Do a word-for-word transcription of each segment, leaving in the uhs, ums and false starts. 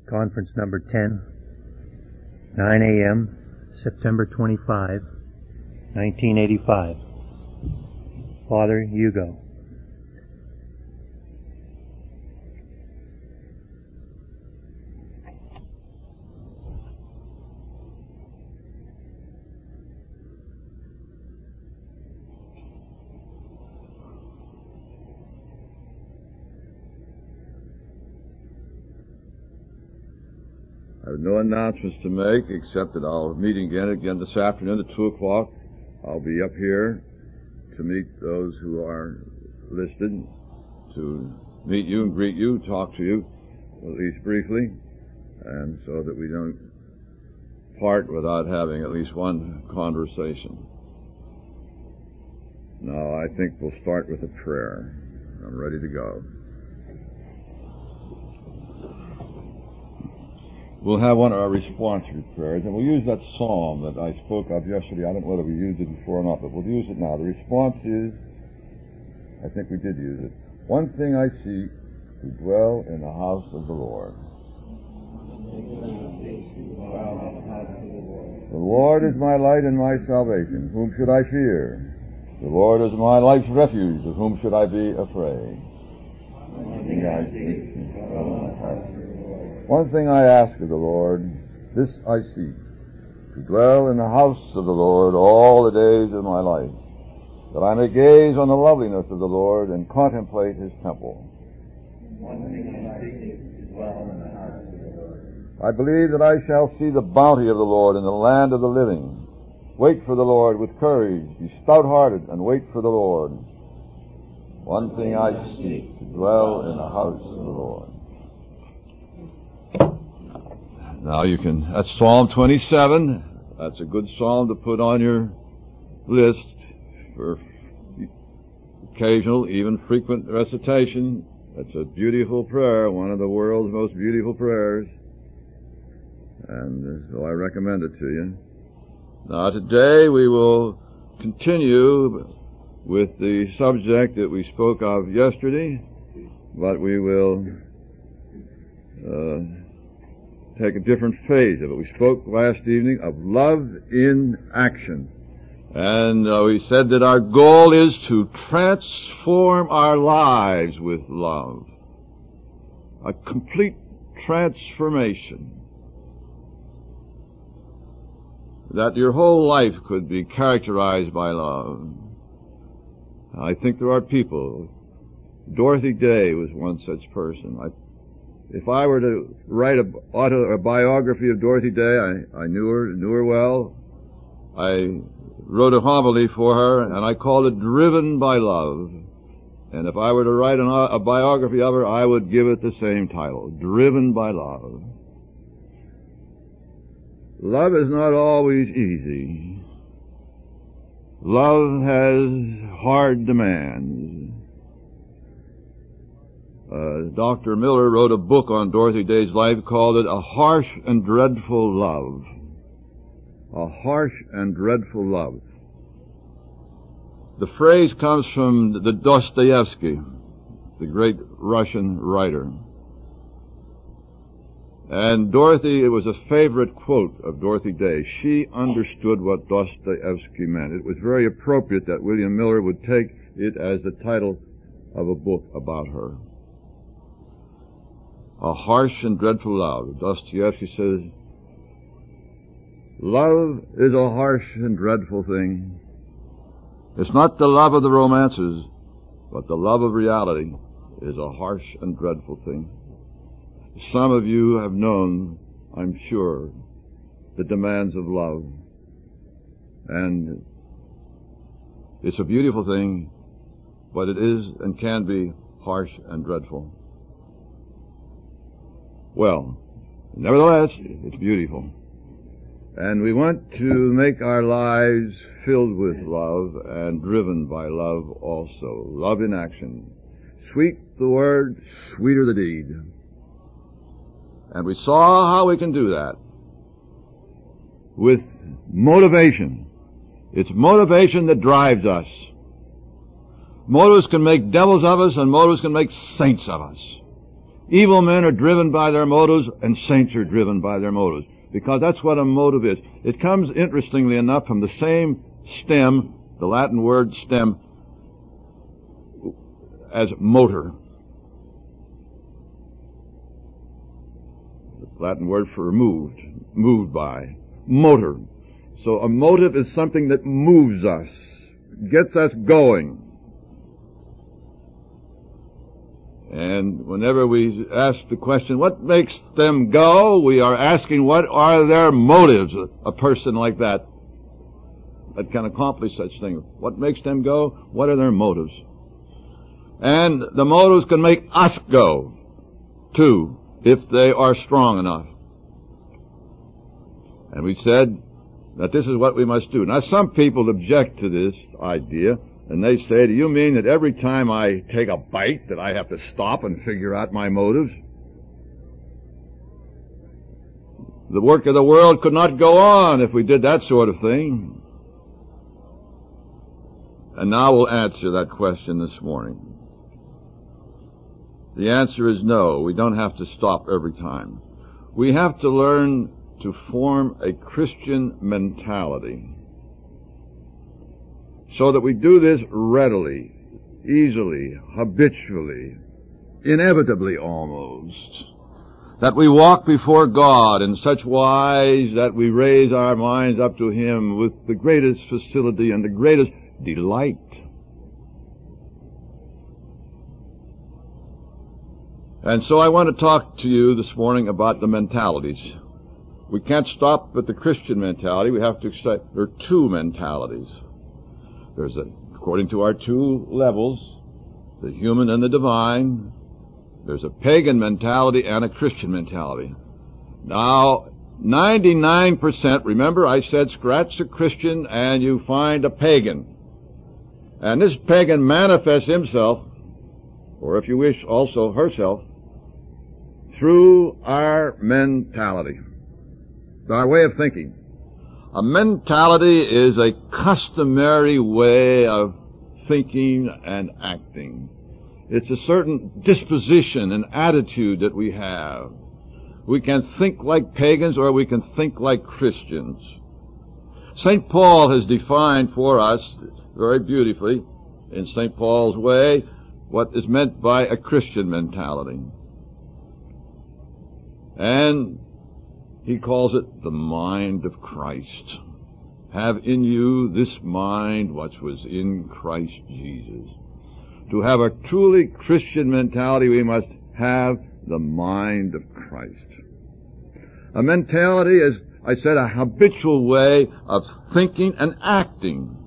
Conference number ten, nine a.m., September twenty-fifth, nineteen eighty-five. Father Hugo. I have no announcements to make except that I'll meet again again this afternoon at two o'clock. I'll be up here to meet those who are listed, to meet you and greet you, talk to you, at least briefly, and so that we don't part without having at least one conversation. Now, I think we'll start with a prayer. I'm ready to go. We'll have one of our responsory prayers, and we'll use that psalm that I spoke of yesterday. I don't know whether we used it before or not, but we'll use it now. The response is, I think we did use it. One thing I seek, to dwell in the house of the Lord. The Lord is my light and my salvation. Whom should I fear? The Lord is my life's refuge. Of whom should I be afraid? One thing I seek, to dwell in the house. One thing I ask of the Lord, this I seek, to dwell in the house of the Lord all the days of my life, that I may gaze on the loveliness of the Lord and contemplate his temple. One thing I seek, to dwell in the house of the Lord. I believe that I shall see the bounty of the Lord in the land of the living. Wait for the Lord with courage, be stout-hearted, and wait for the Lord. One thing I seek, to dwell in the house of the Lord. Now you can, that's Psalm twenty-seven. That's a good psalm to put on your list for occasional, even frequent recitation. That's a beautiful prayer, one of the world's most beautiful prayers. And so I recommend it to you. Now today we will continue with the subject that we spoke of yesterday, but we will uh, take a different phase of it. We spoke last evening of love in action. And uh, we said that our goal is to transform our lives with love. A complete transformation. That your whole life could be characterized by love. I think there are people. Dorothy Day was one such person. I If I were to write a, auto, a biography of Dorothy Day, I, I knew her, knew her well. I wrote a homily for her, and I called it Driven by Love. And if I were to write an, a biography of her, I would give it the same title, Driven by Love. Love is not always easy. Love has hard demands. Uh, Doctor Miller wrote a book on Dorothy Day's life, called it A Harsh and Dreadful Love. A Harsh and Dreadful Love. The phrase comes from the Dostoevsky, the great Russian writer. And Dorothy, it was a favorite quote of Dorothy Day. She understood what Dostoevsky meant. It was very appropriate that William Miller would take it as the title of a book about her. A Harsh and Dreadful Love. Dostoevsky says, love is a harsh and dreadful thing. It's not the love of the romances, but the love of reality is a harsh and dreadful thing. Some of you have known, I'm sure, the demands of love. And it's a beautiful thing, but it is and can be harsh and dreadful. Well, nevertheless, it's beautiful. And we want to make our lives filled with love and driven by love also. Love in action. Sweet the word, sweeter the deed. And we saw how we can do that with motivation. It's motivation that drives us. Motives can make devils of us, and motives can make saints of us. Evil men are driven by their motives, and saints are driven by their motives, because that's what a motive is. It comes, interestingly enough, from the same stem, the Latin word stem, as motor. The Latin word for moved, moved by, motor. So a motive is something that moves us, gets us going. And whenever we ask the question, what makes them go, we are asking what are their motives, a person like that, that can accomplish such things. What makes them go? What are their motives? And the motives can make us go, too, if they are strong enough. And we said that this is what we must do. Now, some people object to this idea, and they say, do you mean that every time I take a bite that I have to stop and figure out my motives? The work of the world could not go on if we did that sort of thing. And now we'll answer that question this morning. The answer is no, we don't have to stop every time. We have to learn to form a Christian mentality so that we do this readily, easily, habitually, inevitably almost. That we walk before God in such wise that we raise our minds up to Him with the greatest facility and the greatest delight. And so I want to talk to you this morning about the mentalities. We can't stop at the Christian mentality. We have to accept there are two mentalities. There's a, according to our two levels, the human and the divine. There's a pagan mentality and a Christian mentality. Now, ninety-nine percent, remember I said scratch a Christian and you find a pagan. And this pagan manifests himself, or if you wish, also herself, through our mentality, our way of thinking. A mentality is a customary way of thinking and acting. It's a certain disposition and attitude that we have. We can think like pagans or we can think like Christians. Saint Paul has defined for us very beautifully, in Saint Paul's way, what is meant by a Christian mentality. And he calls it the mind of Christ. Have in you this mind which was in Christ Jesus. To have a truly Christian mentality, we must have the mind of Christ. A mentality is, I said, a habitual way of thinking and acting.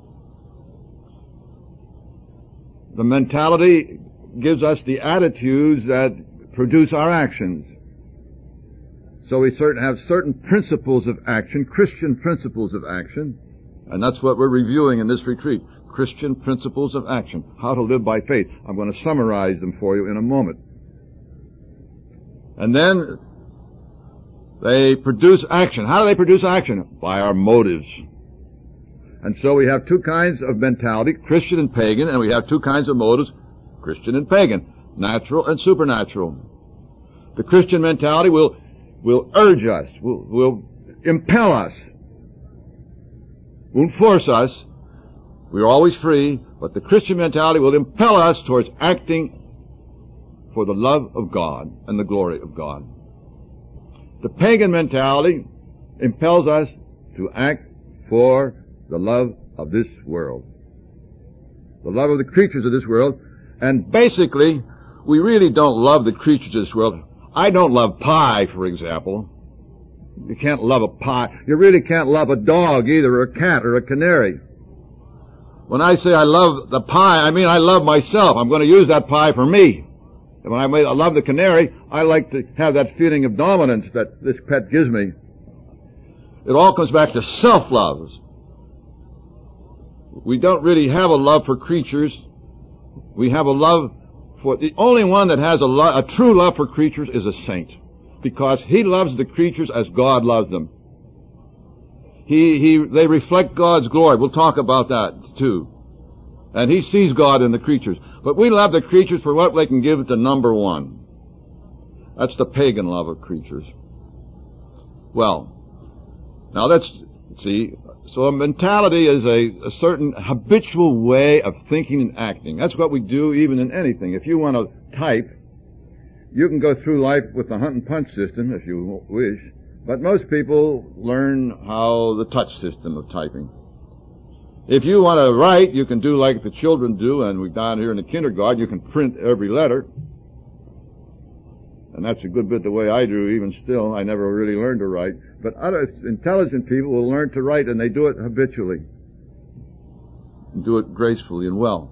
The mentality gives us the attitudes that produce our actions. So we certain have certain principles of action, Christian principles of action, and that's what we're reviewing in this retreat. Christian principles of action, how to live by faith. I'm going to summarize them for you in a moment. And then they produce action. How do they produce action? By our motives. And so we have two kinds of mentality, Christian and pagan, and we have two kinds of motives, Christian and pagan, natural and supernatural. The Christian mentality will will urge us, will, will impel us, won't force us. We're always free, but the Christian mentality will impel us towards acting for the love of God and the glory of God. The pagan mentality impels us to act for the love of this world, the love of the creatures of this world, and basically, we really don't love the creatures of this world. I don't love pie, for example. You can't love a pie. You really can't love a dog either, or a cat, or a canary. When I say I love the pie, I mean I love myself. I'm going to use that pie for me. And when I, I love the canary, I like to have that feeling of dominance that this pet gives me. It all comes back to self-love. We don't really have a love for creatures. We have a love for, the only one that has a, lo- a true love for creatures is a saint. Because he loves the creatures as God loves them. He, he, they reflect God's glory. We'll talk about that too. And he sees God in the creatures. But we love the creatures for what they can give to number one. That's the pagan love of creatures. Well, now let's see. So a mentality is a, a certain habitual way of thinking and acting. That's what we do even in anything. If you want to type, you can go through life with the hunt and punch system if you wish, but most people learn how the touch system of typing. If you want to write, you can do like the children do, and we down here in the kindergarten, you can print every letter. And that's a good bit the way I do, even still. I never really learned to write. But other intelligent people will learn to write, and they do it habitually. And do it gracefully and well.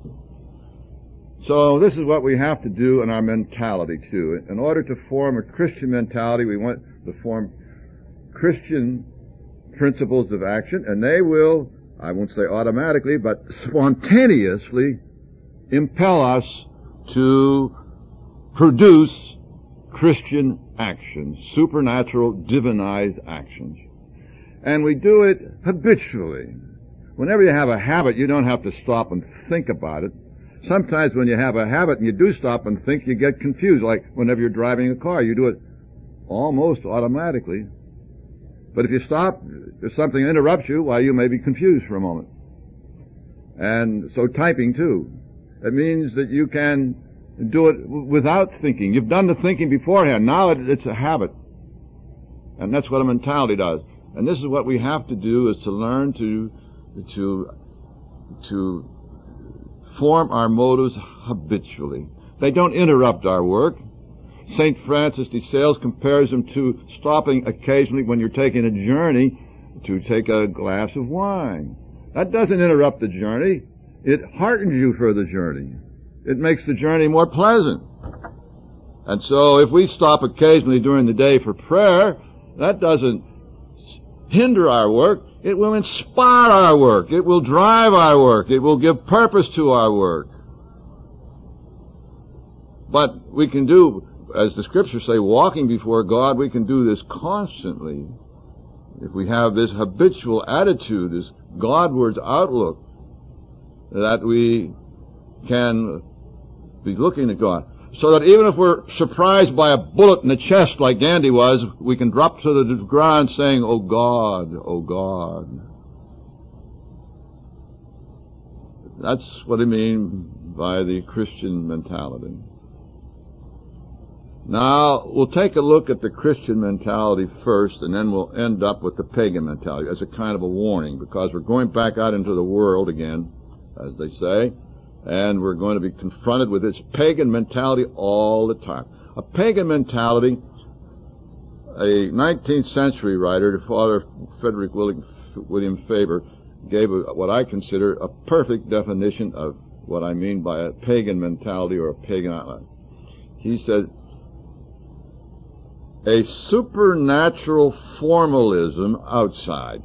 So this is what we have to do in our mentality, too. In order to form a Christian mentality, we want to form Christian principles of action, and they will, I won't say automatically, but spontaneously impel us to produce Christian actions, supernatural, divinized actions. And we do it habitually. Whenever you have a habit, you don't have to stop and think about it. Sometimes when you have a habit and you do stop and think, you get confused. Like whenever you're driving a car, you do it almost automatically. But if you stop, if something interrupts you, why, you may be confused for a moment. And so typing too. It means that you can do it without thinking. You've done the thinking beforehand. Now it, it's a habit. And that's what a mentality does. And this is what we have to do, is to learn to, to, to form our motives habitually. They don't interrupt our work. Saint Francis de Sales compares them to stopping occasionally when you're taking a journey to take a glass of wine. That doesn't interrupt the journey. It heartens you for the journey. It makes the journey more pleasant. And so if we stop occasionally during the day for prayer, that doesn't hinder our work. It will inspire our work. It will drive our work. It will give purpose to our work. But we can do, as the scriptures say, walking before God, we can do this constantly. If we have this habitual attitude, this Godward outlook, that we can be looking at God. So that even if we're surprised by a bullet in the chest like Gandhi was, we can drop to the ground saying, "Oh God, oh God." That's what I mean by the Christian mentality. Now, we'll take a look at the Christian mentality first, and then we'll end up with the pagan mentality as a kind of a warning, because we're going back out into the world again, as they say, and we're going to be confronted with this pagan mentality all the time. A pagan mentality, a nineteenth century writer, Father Frederick William Faber, gave a, what I consider a perfect definition of what I mean by a pagan mentality or a pagan outlook. He said, a supernatural formalism outside.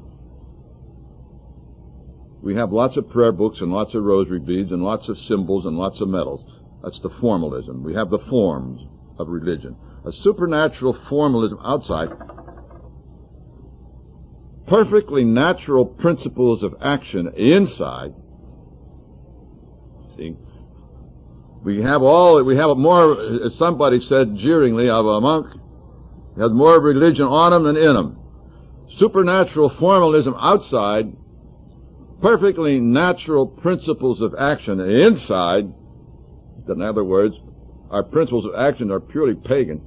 We have lots of prayer books and lots of rosary beads and lots of symbols and lots of medals. That's the formalism. We have the forms of religion. A supernatural formalism outside. Perfectly natural principles of action inside. See? We have all, we have more, as somebody said jeeringly of a monk, he has more religion on him than in him. Supernatural formalism outside, perfectly natural principles of action inside. In other words, our principles of action are purely pagan.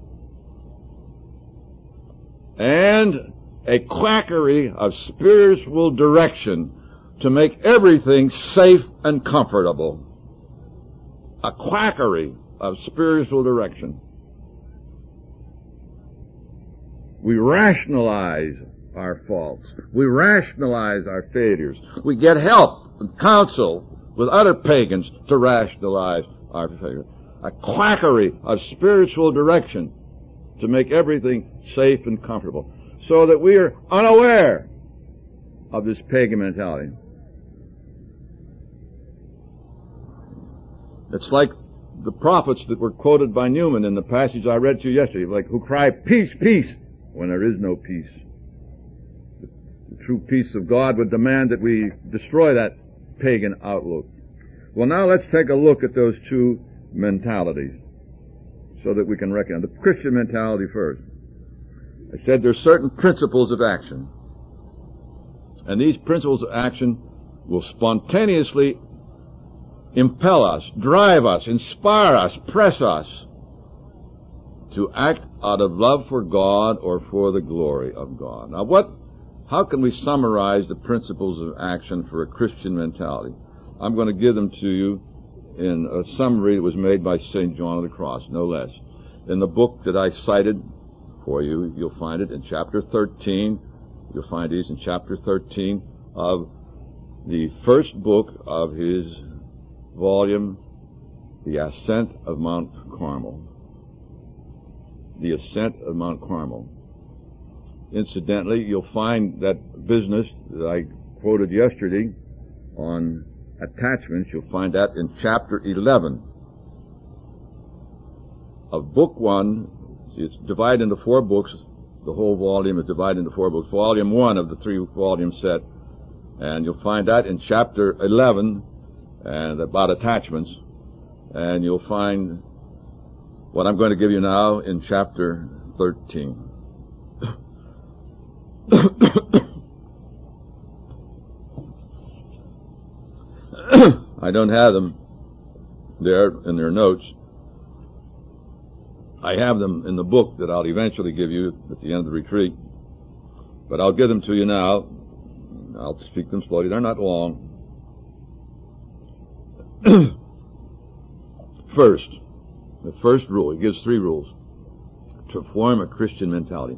And a quackery of spiritual direction to make everything safe and comfortable. A quackery of spiritual direction. We rationalize our faults. We rationalize our failures. We get help and counsel with other pagans to rationalize our failures. A quackery of spiritual direction to make everything safe and comfortable, so that we are unaware of this pagan mentality. It's like the prophets that were quoted by Newman in the passage I read to you yesterday, like who cry, "Peace, peace," when there is no peace. The true peace of God would demand that we destroy that pagan outlook. Well, now let's take a look at those two mentalities. so that we can recognize the Christian mentality first. I said there's certain principles of action. And these principles of action will spontaneously impel us, drive us, inspire us, press us to act out of love for God or for the glory of God. Now what, how can we summarize the principles of action for a Christian mentality? I'm going to give them to you in a summary that was made by Saint John of the Cross, no less. In the book that I cited for you, you'll find it in chapter thirteen. You'll find these in chapter thirteen of the first book of his volume, The Ascent of Mount Carmel. The Ascent of Mount Carmel. Incidentally, you'll find that business that I quoted yesterday on attachments, you'll find that in chapter eleven of book one. It's divided into four books. The whole volume is divided into four books. Volume one of the three-volume set. And you'll find that in chapter eleven, and about attachments. And you'll find what I'm going to give you now in chapter thirteen. I don't have them there in their notes. I have them in the book that I'll eventually give you at the end of the retreat. But I'll give them to you now. I'll speak them slowly. They're not long. First, the first rule, he gives three rules to form a Christian mentality.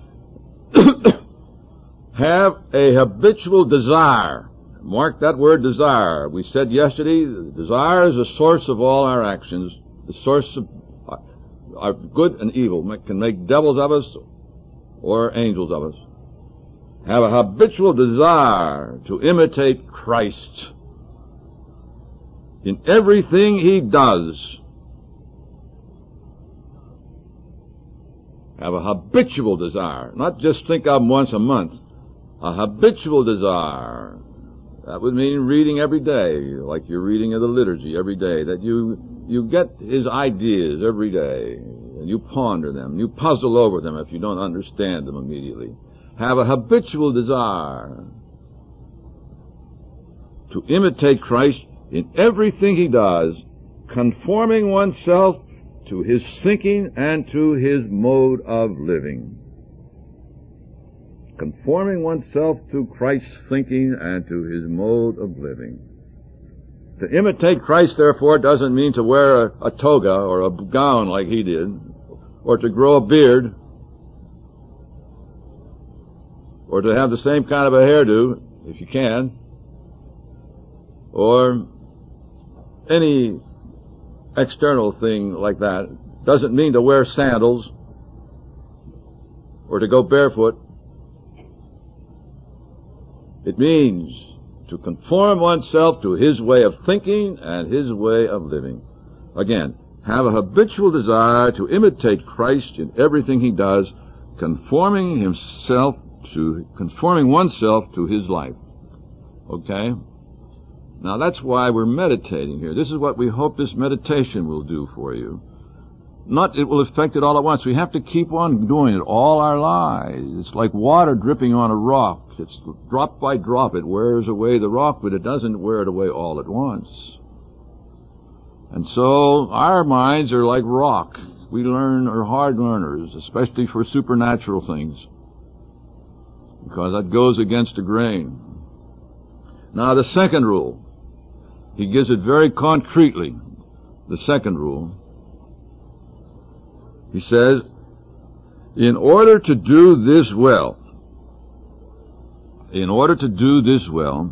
Have a habitual desire. Mark that word desire. We said yesterday, desire is the source of all our actions, the source of our good and evil, can make devils of us or angels of us. Have a habitual desire to imitate Christ in everything he does. Have a habitual desire, not just think of him once a month. A habitual desire. That would mean reading every day, like you're reading of the liturgy every day, that you, you get his ideas every day, and you ponder them, you puzzle over them if you don't understand them immediately. Have a habitual desire to imitate Christ in everything he does, conforming oneself to his thinking and to his mode of living. Conforming oneself to Christ's thinking and to his mode of living. To imitate Christ, therefore, doesn't mean to wear a, a toga or a gown like he did, or to grow a beard, or to have the same kind of a hairdo, if you can, or any external thing like that. Doesn't mean to wear sandals or to go barefoot. It means to conform oneself to his way of thinking and his way of living. Again, have a habitual desire to imitate Christ in everything he does, conforming himself to, conforming oneself to his life. Okay? Now that's why we're meditating here. This is what we hope this meditation will do for you. Not it will affect it all at once. We have to keep on doing it all our lives. It's like water dripping on a rock. It's drop by drop. It wears away the rock, but it doesn't wear it away all at once. And so our minds are like rock. We learn, are hard learners, especially for supernatural things, because that goes against the grain. Now the second rule, he gives it very concretely. The second rule, he says, in order to do this well, in order to do this well,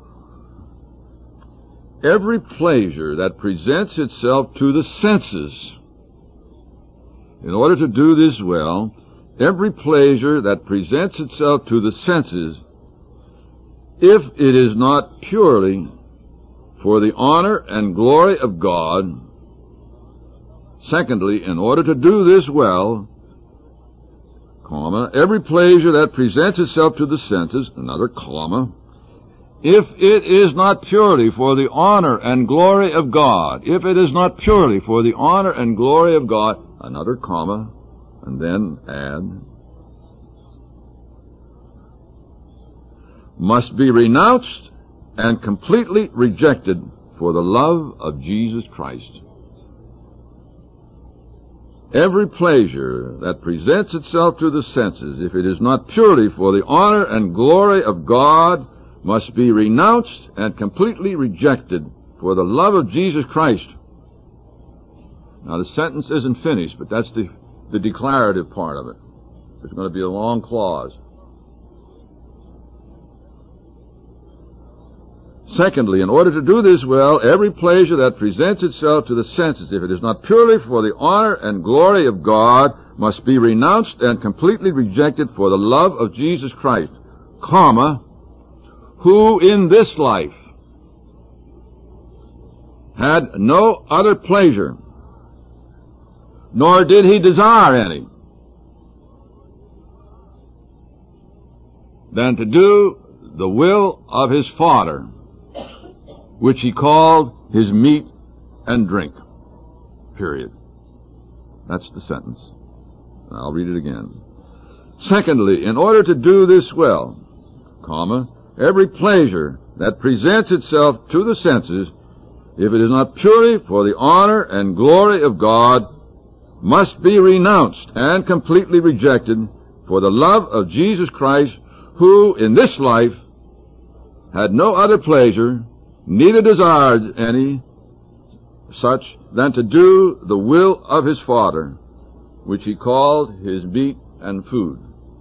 every pleasure that presents itself to the senses, in order to do this well, every pleasure that presents itself to the senses, if it is not purely for the honor and glory of God. Secondly, in order to do this well, comma, every pleasure that presents itself to the senses, another comma, if it is not purely for the honor and glory of God, if it is not purely for the honor and glory of God, another comma, and then add, must be renounced and completely rejected for the love of Jesus Christ. Every pleasure that presents itself to the senses, if it is not purely for the honor and glory of God, must be renounced and completely rejected for the love of Jesus Christ. Now the sentence isn't finished, but that's the, the declarative part of it. There's going to be a long clause. Secondly, in order to do this well, every pleasure that presents itself to the senses, if it is not purely for the honor and glory of God, must be renounced and completely rejected for the love of Jesus Christ, comma, who in this life had no other pleasure, nor did he desire any, than to do the will of his Father, which he called his meat and drink. Period. That's the sentence. I'll read it again. Secondly, in order to do this well, comma, every pleasure that presents itself to the senses, if it is not purely for the honor and glory of God, must be renounced and completely rejected for the love of Jesus Christ, who in this life had no other pleasure, neither desired any such, than to do the will of his Father, which he called his meat and food.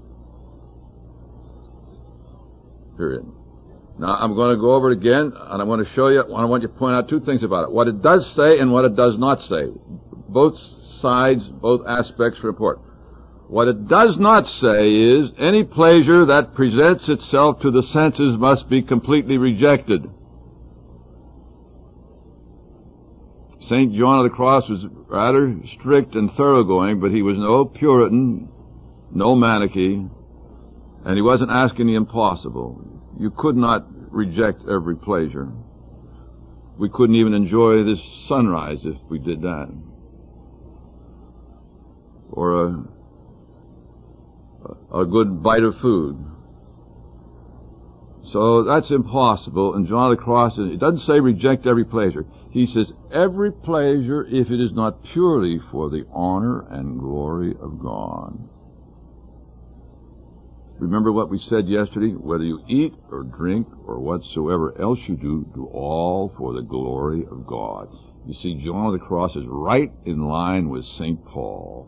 Period. Now, I'm going to go over it again, and I want to show you, I want you to point out two things about it. What it does say and what it does not say. Both sides, both aspects are important. What it does not say is, any pleasure that presents itself to the senses must be completely rejected. Saint John of the Cross was rather strict and thoroughgoing, but he was no Puritan, no Manichae, and he wasn't asking the impossible. You could not reject every pleasure. We couldn't even enjoy this sunrise if we did that. Or a, a good bite of food. So that's impossible, and John of the Cross, it doesn't say reject every pleasure. He says, every pleasure, if it is not purely for the honor and glory of God. Remember what we said yesterday? Whether you eat or drink or whatsoever else you do, do all for the glory of God. You see, John of the Cross is right in line with Saint Paul.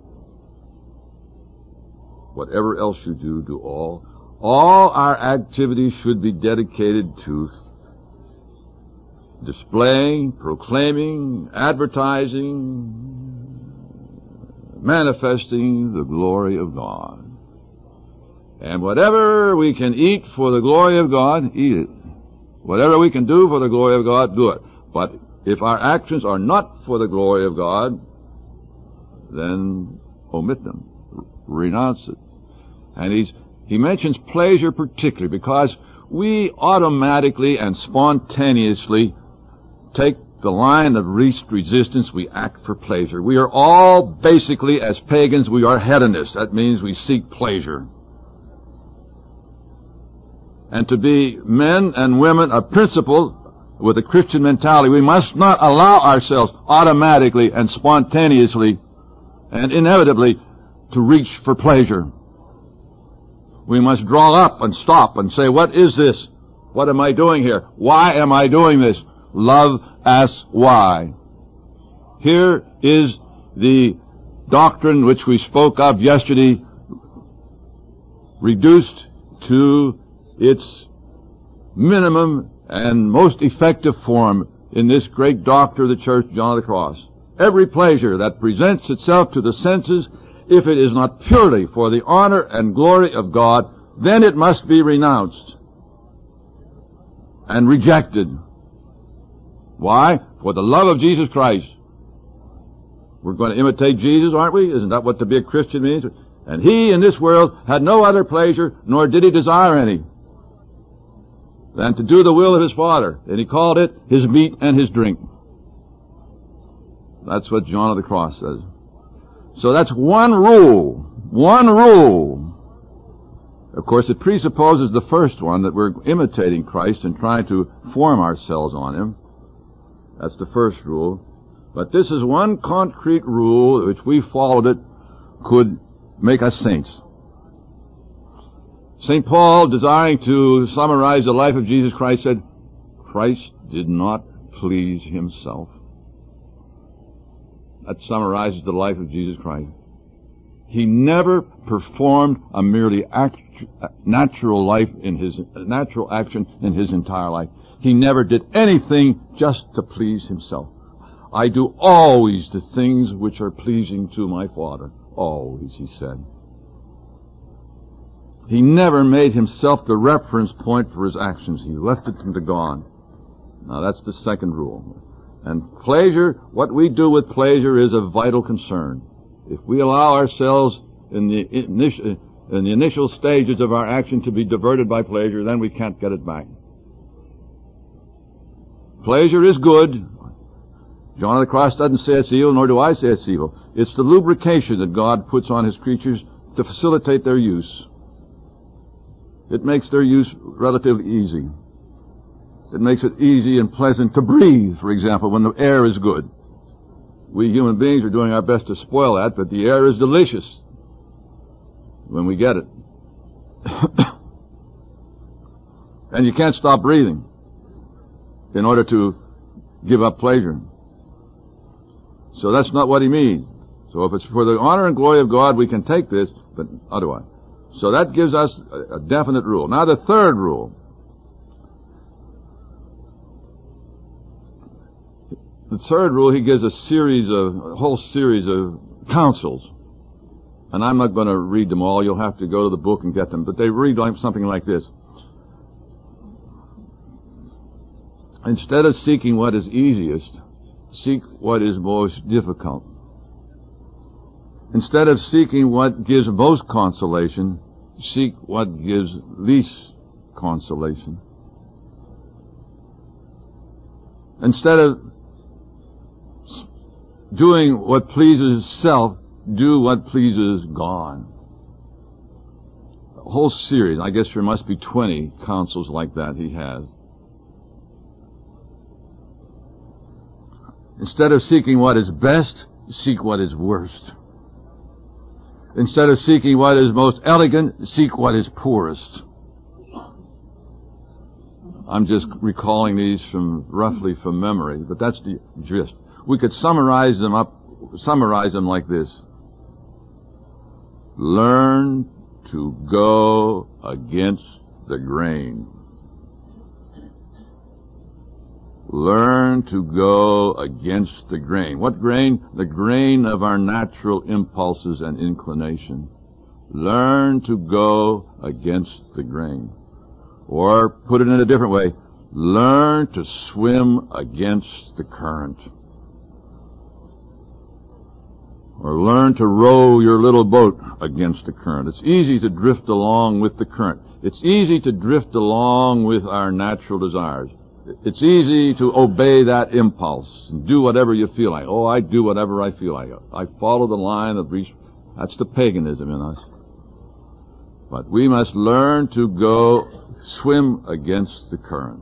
Whatever else you do, do all. All our activities should be dedicated to displaying, proclaiming, advertising, manifesting the glory of God. And whatever we can eat for the glory of God, eat it. Whatever we can do for the glory of God, do it. But if our actions are not for the glory of God, then omit them. Renounce it. And he's, he mentions pleasure particularly because we automatically and spontaneously take the line of least resistance. We act for pleasure. We are all basically, as pagans, we are hedonists. That means we seek pleasure. And to be men and women of principle with a Christian mentality, we must not allow ourselves automatically and spontaneously and inevitably to reach for pleasure. We must draw up and stop and say, what is this? What am I doing here? Why am I doing this? Love asks why. Here is the doctrine which we spoke of yesterday, reduced to its minimum and most effective form in this great doctor of the Church, John of the Cross. Every pleasure that presents itself to the senses, if it is not purely for the honor and glory of God, then it must be renounced and rejected. Why? For the love of Jesus Christ. We're going to imitate Jesus, aren't we? Isn't that what to be a Christian means? And he in this world had no other pleasure, nor did he desire any, than to do the will of his Father. And he called it his meat and his drink. That's what John of the Cross says. So that's one rule. One rule. Of course, it presupposes the first one, that we're imitating Christ and trying to form ourselves on Him. That's the first rule. But this is one concrete rule which we followed it could make us saints. Saint Paul, desiring to summarize the life of Jesus Christ, said, Christ did not please Himself. That summarizes the life of Jesus Christ. He never performed a merely act, natural life in his natural action in his entire life. He never did anything just to please Himself. I do always the things which are pleasing to my Father. Always, He said. He never made Himself the reference point for His actions. He left it to God. Now that's the second rule. And pleasure, what we do with pleasure is a vital concern. If we allow ourselves in the initial, in the initial stages of our action to be diverted by pleasure, then we can't get it back. Pleasure is good. John of the Cross doesn't say it's evil, nor do I say it's evil. It's the lubrication that God puts on His creatures to facilitate their use. It makes their use relatively easy. It makes it easy and pleasant to breathe, for example, when the air is good. We human beings are doing our best to spoil that, but the air is delicious when we get it. And you can't stop breathing in order to give up pleasure. So that's not what he means. So if it's for the honor and glory of God, we can take this, but otherwise. So that gives us a, a definite rule. Now the third rule. The third rule, he gives a series of, a whole series of counsels. And I'm not going to read them all. You'll have to go to the book and get them. But they read like something like this. Instead of seeking what is easiest, seek what is most difficult. Instead of seeking what gives most consolation, seek what gives least consolation. Instead of doing what pleases self, do what pleases God. A whole series. I guess there must be twenty counsels like that he has. Instead of seeking what is best, seek what is worst. Instead of seeking what is most elegant, seek what is poorest. I'm just recalling these from roughly from memory, but that's the gist. We could summarize them up, summarize them like this. Learn to go against the grain. Learn to go against the grain. What grain? The grain of our natural impulses and inclination. Learn to go against the grain. Or, put it in a different way, learn to swim against the current. Or learn to row your little boat against the current. It's easy to drift along with the current. It's easy to drift along with our natural desires. It's easy to obey that impulse and do whatever you feel like. Oh, I do whatever I feel like. I follow the line of reach. That's the paganism in us. But we must learn to go swim against the current.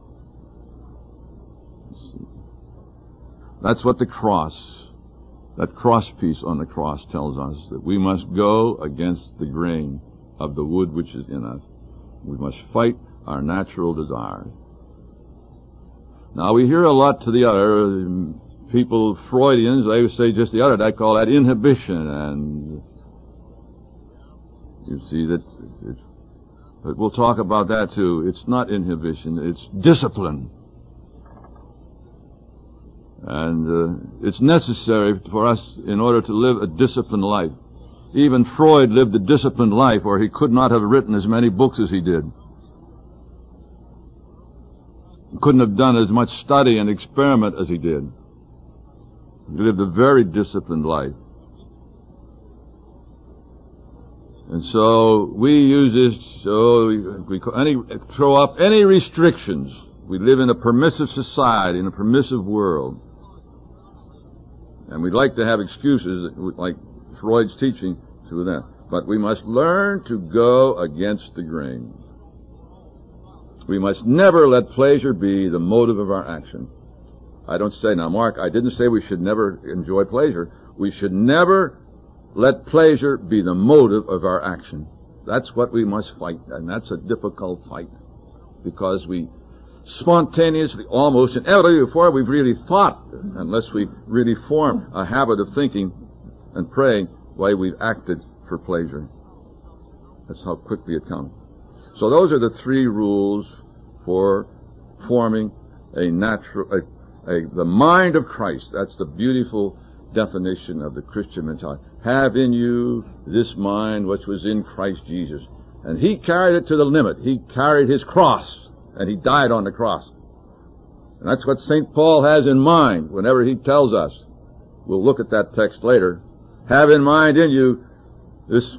That's what the cross, that cross piece on the cross tells us, that we must go against the grain of the wood which is in us. We must fight our natural desires. Now, we hear a lot to the other people, Freudians, they would say just the other, they call that inhibition, and you see that, it's, but we'll talk about that too. It's not inhibition, it's discipline. And uh, it's necessary for us in order to live a disciplined life. Even Freud lived a disciplined life, or he could not have written as many books as he did. Couldn't have done as much study and experiment as he did. He lived a very disciplined life. And so we use this, so we, we any, throw up any restrictions. We live in a permissive society, in a permissive world. And we'd like to have excuses, like Freud's teaching through that. But we must learn to go against the grain. We must never let pleasure be the motive of our action. I don't say, now Mark, I didn't say we should never enjoy pleasure. We should never let pleasure be the motive of our action. That's what we must fight, and that's a difficult fight, because we spontaneously, almost inevitably, before we've really thought, unless we really form a habit of thinking and praying, why we've acted for pleasure. That's how quickly it comes. So those are the three rules for forming a natural, a, a, the mind of Christ. That's the beautiful definition of the Christian mentality. Have in you this mind which was in Christ Jesus. And he carried it to the limit. He carried his cross, and he died on the cross. And that's what Saint Paul has in mind whenever he tells us. We'll look at that text later. Have in mind in you this,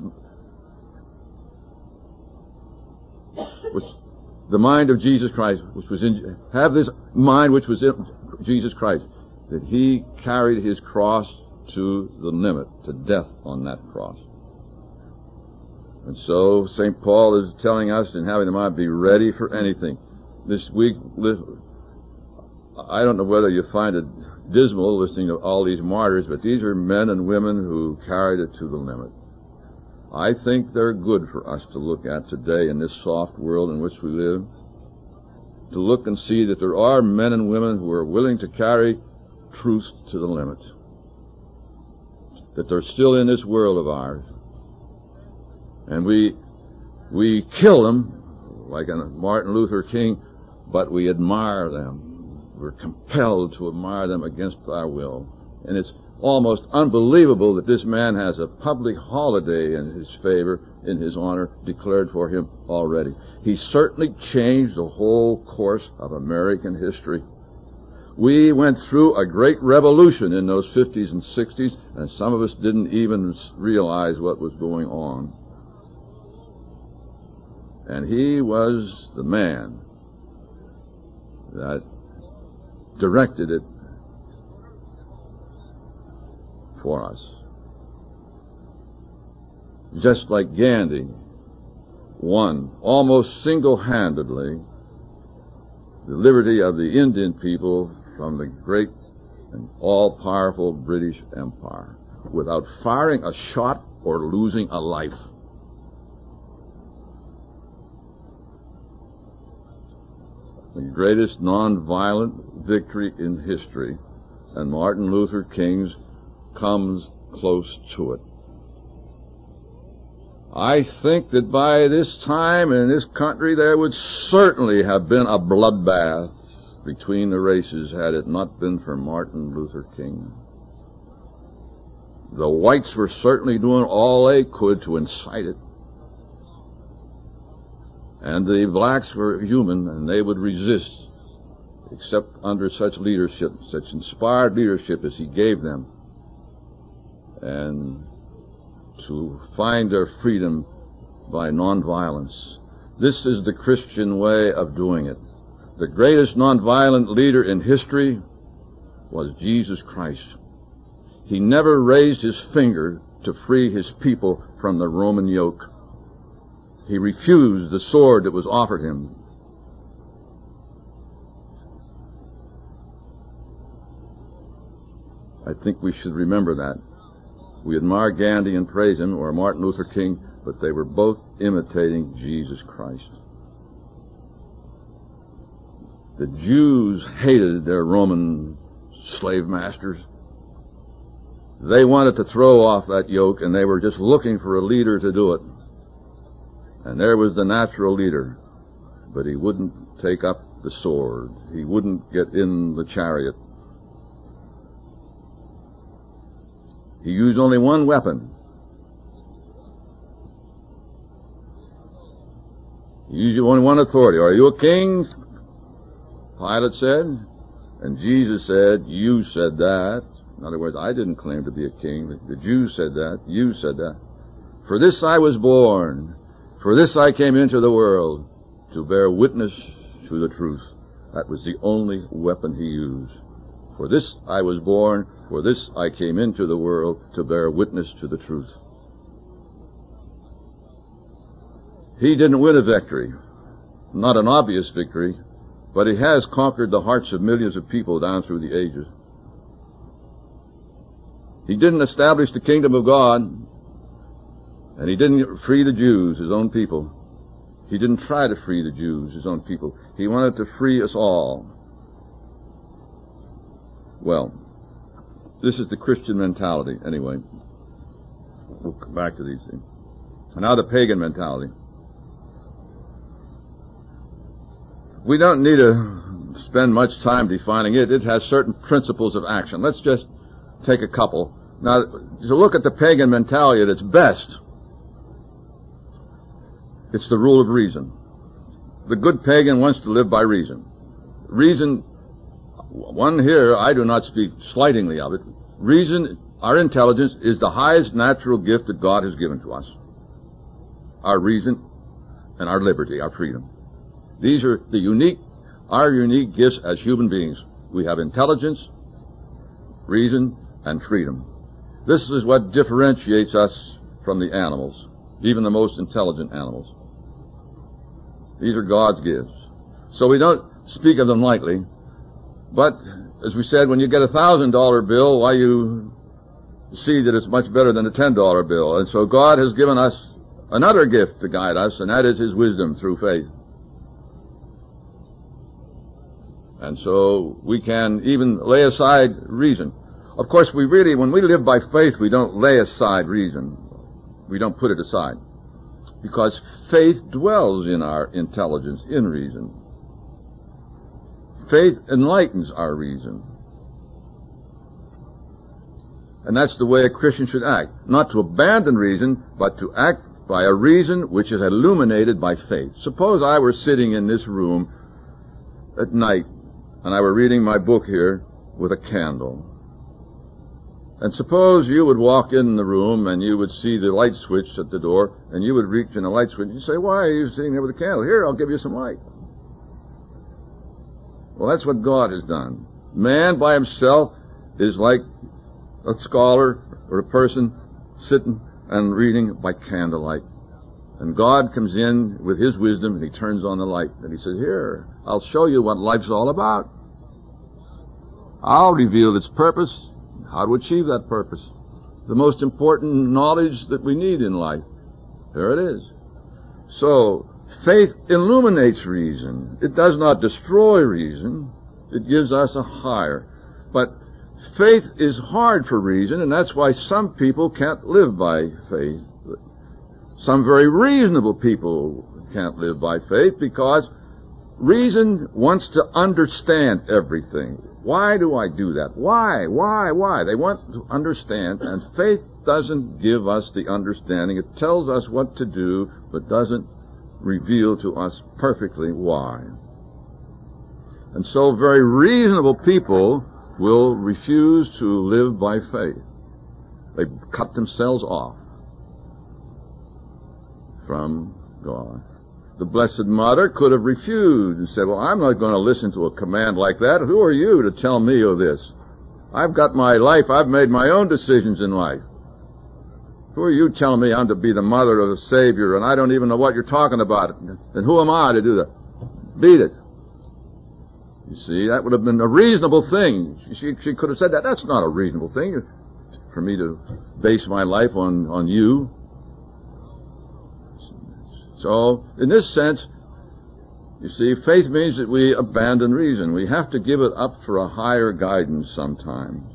which, the mind of Jesus Christ, which was in, have this mind which was in Jesus Christ, that he carried his cross to the limit, to death on that cross. And so Saint Paul is telling us in having the mind, be ready for anything. This week, I don't know whether you find it dismal listening to all these martyrs, but these are men and women who carried it to the limit. I think they're good for us to look at today in this soft world in which we live, to look and see that there are men and women who are willing to carry truth to the limit, that they're still in this world of ours. And we we kill them, like a Martin Luther King, but we admire them. We're compelled to admire them against our will. And it's almost unbelievable that this man has a public holiday in his favor, in his honor, declared for him already. He certainly changed the whole course of American history. We went through a great revolution in those fifties and sixties, and some of us didn't even realize what was going on. And he was the man that directed it for us. Just like Gandhi won almost single-handedly the liberty of the Indian people from the great and all-powerful British Empire without firing a shot or losing a life. The greatest nonviolent victory in history, and Martin Luther King's comes close to it. I think that by this time in this country there would certainly have been a bloodbath between the races had it not been for Martin Luther King. The whites were certainly doing all they could to incite it. And the blacks were human, and they would resist, except under such leadership, such inspired leadership as he gave them, and to find their freedom by nonviolence. This is the Christian way of doing it. The greatest nonviolent leader in history was Jesus Christ. He never raised his finger to free his people from the Roman yoke. He refused the sword that was offered him. I think we should remember that. We admire Gandhi and praise him, or Martin Luther King, but they were both imitating Jesus Christ. The Jews hated their Roman slave masters. They wanted to throw off that yoke, and they were just looking for a leader to do it. And there was the natural leader, but he wouldn't take up the sword. He wouldn't get in the chariot. He used only one weapon. He used only one authority. Are you a king? Pilate said. And Jesus said, you said that. In other words, I didn't claim to be a king. The Jews said that. You said that. For this I was born. For this I came into the world, to bear witness to the truth. That was the only weapon he used. For this I was born, for this I came into the world, to bear witness to the truth. He didn't win a victory, not an obvious victory, but he has conquered the hearts of millions of people down through the ages. He didn't establish the kingdom of God, and he didn't free the Jews, his own people. He didn't try to free the Jews, his own people. He wanted to free us all. Well, this is the Christian mentality, anyway. We'll come back to these things. Now the pagan mentality. We don't need to spend much time defining it. It has certain principles of action. Let's just take a couple. Now, to look at the pagan mentality at its best, it's the rule of reason. The good pagan wants to live by reason. Reason, one here, I do not speak slightingly of it. Reason, our intelligence, is the highest natural gift that God has given to us. Our reason and our liberty, our freedom. These are the unique, our unique gifts as human beings. We have intelligence, reason, and freedom. This is what differentiates us from the animals, even the most intelligent animals. These are God's gifts. So we don't speak of them lightly, but as we said, when you get a thousand dollar bill, why you see that it's much better than a ten dollar bill. And so God has given us another gift to guide us, and that is His wisdom through faith. And so we can even lay aside reason. Of course, we really, when we live by faith, we don't lay aside reason. We don't put it aside. Because faith dwells in our intelligence, in reason. Faith enlightens our reason. And that's the way a Christian should act. Not to abandon reason, but to act by a reason which is illuminated by faith. Suppose I were sitting in this room at night, and I were reading my book here with a candle. And suppose you would walk in the room and you would see the light switch at the door, and you would reach in the light switch and say, why are you sitting there with a candle? Here, I'll give you some light. Well, that's what God has done. Man by himself is like a scholar or a person sitting and reading by candlelight. And God comes in with His wisdom and He turns on the light. And He says, here, I'll show you what life's all about. I'll reveal its purpose, how to achieve that purpose. The most important knowledge that we need in life. There it is. So, faith illuminates reason. It does not destroy reason. It gives us a higher. But faith is hard for reason, and that's why some people can't live by faith. Some very reasonable people can't live by faith because reason wants to understand everything. Why do I do that? Why? Why? Why? They want to understand, and faith doesn't give us the understanding. It tells us what to do, but doesn't reveal to us perfectly why. And so very reasonable people will refuse to live by faith. They cut themselves off from God. The Blessed Mother could have refused and said, well, I'm not going to listen to a command like that. Who are you to tell me of this? I've got my life. I've made my own decisions in life. Who are you telling me I'm to be the mother of the Savior, and I don't even know what you're talking about? And who am I to do that? Beat it. You see, that would have been a reasonable thing. She, she could have said that. That's not a reasonable thing for me to base my life on, on you. So, in this sense, you see, faith means that we abandon reason. We have to give it up for a higher guidance sometimes.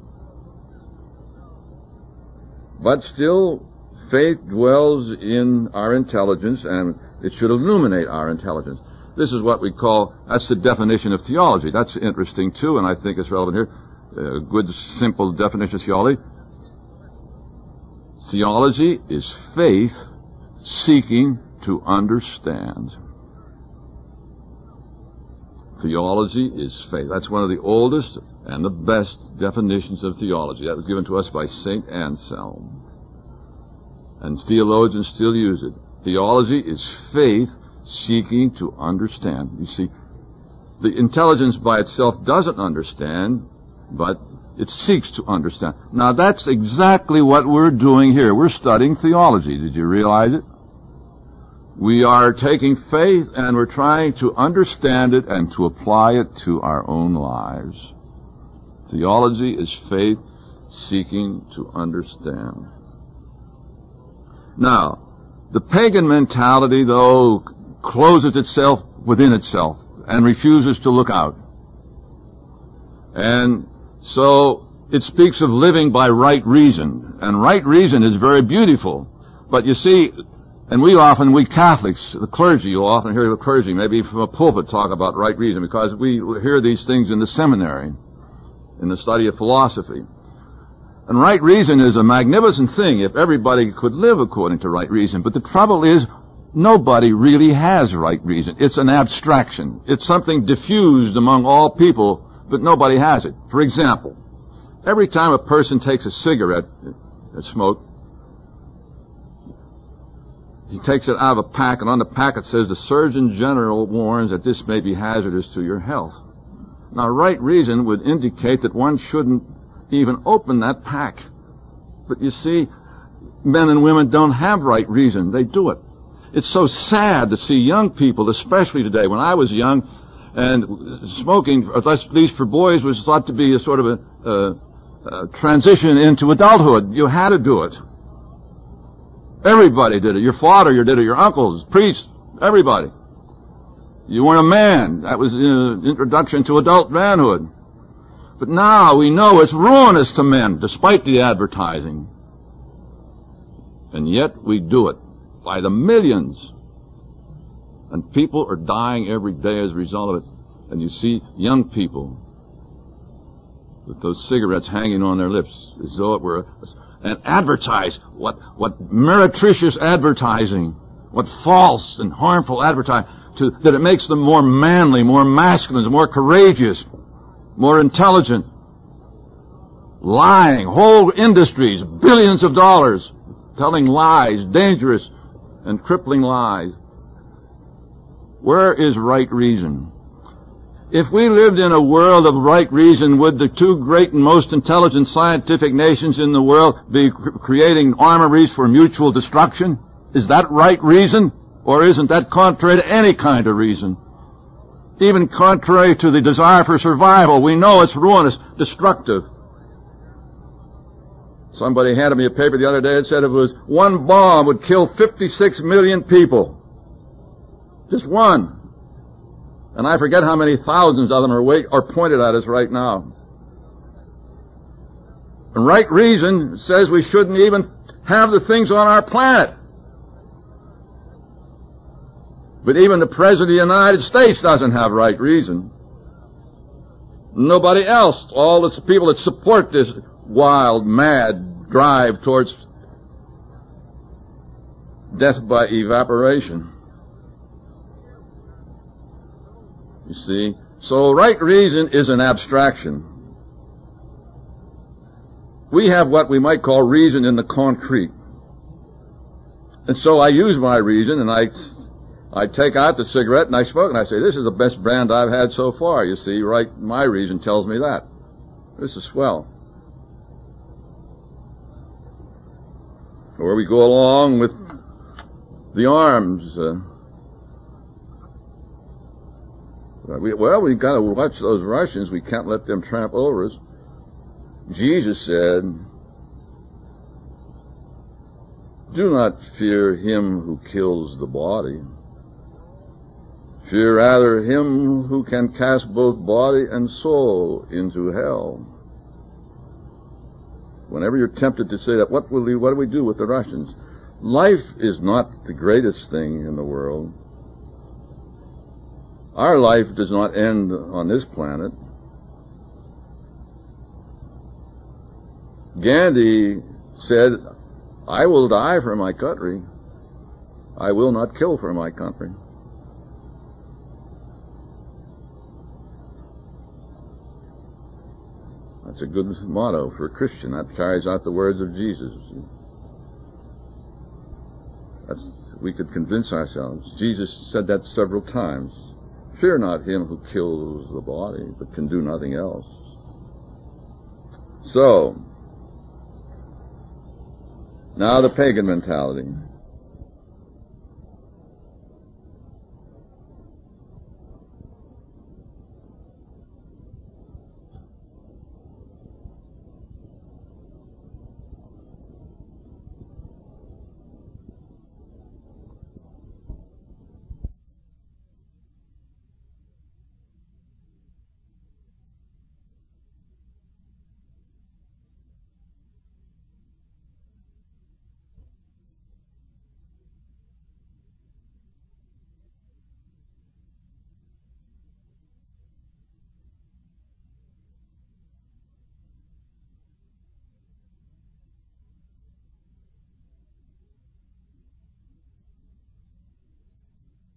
But still, faith dwells in our intelligence, and it should illuminate our intelligence. This is what we call, that's the definition of theology. That's interesting, too, and I think it's relevant here. A good, simple definition of theology. Theology is faith seeking to understand. Theology is faith. That's one of the oldest and the best definitions of theology. That was given to us by Saint Anselm. And theologians still use it. Theology is faith seeking to understand. You see, the intelligence by itself doesn't understand. but it seeks to understand. Now that's exactly what we're doing here. We're studying theology. Did you realize it? We are taking faith and we're trying to understand it and to apply it to our own lives. Theology is faith seeking to understand. Now, the pagan mentality, though, closes itself within itself and refuses to look out. And so it speaks of living by right reason. And right reason is very beautiful. But you see, and we often, we Catholics, the clergy, you'll often hear the clergy, maybe from a pulpit, talk about right reason, because we hear these things in the seminary, in the study of philosophy. And right reason is a magnificent thing if everybody could live according to right reason. But the trouble is, nobody really has right reason. It's an abstraction. It's something diffused among all people, but nobody has it. For example, every time a person takes a cigarette, a smoke, he takes it out of a pack, and on the pack it says, the Surgeon General warns that this may be hazardous to your health. Now, right reason would indicate that one shouldn't even open that pack. But you see, men and women don't have right reason. They do it. It's so sad to see young people, especially today. When I was young, and smoking, at least for boys, was thought to be a sort of a, a, a transition into adulthood. You had to do it. Everybody did it. Your father you did it, your uncles, priests, everybody. You weren't a man. That was the introduction to adult manhood. But now we know it's ruinous to men, despite the advertising. And yet we do it by the millions. And people are dying every day as a result of it. And you see young people with those cigarettes hanging on their lips as though it were a, and advertise what, what meretricious advertising, what false and harmful advertising, to, that it makes them more manly, more masculine, more courageous, more intelligent. Lying, whole industries, billions of dollars, telling lies, dangerous and crippling lies. Where is right reason? If we lived in a world of right reason, would the two great and most intelligent scientific nations in the world be cr- creating armories for mutual destruction? Is that right reason? Or isn't that contrary to any kind of reason? Even contrary to the desire for survival, we know it's ruinous, destructive. Somebody handed me a paper the other day that said it was one bomb would kill fifty-six million people. Just one. And I forget how many thousands of them are, wait, are pointed at us right now. And right reason says we shouldn't even have the things on our planet. But even the President of the United States doesn't have right reason. Nobody else. All the people that support this wild, mad drive towards death by evaporation. You see? So right reason is an abstraction. We have what we might call reason in the concrete. And so I use my reason, and I I take out the cigarette and I smoke, and I say, this is the best brand I've had so far. You see, right? My reason tells me that. This is swell. Or we go along with the arms. Uh, we, well, we've got to watch those Russians. We can't let them tramp over us. Jesus said, do not fear him who kills the body. Fear rather him who can cast both body and soul into hell. Whenever you're tempted to say that, what will we, what do we do with the Russians? Life is not the greatest thing in the world. Our life does not end on this planet. Gandhi said, I will die for my country. I will not kill for my country. That's a good motto for a Christian. That carries out the words of Jesus. That's, we could convince ourselves. Jesus said that several times. Fear not him who kills the body, but can do nothing else. So, now the pagan mentality.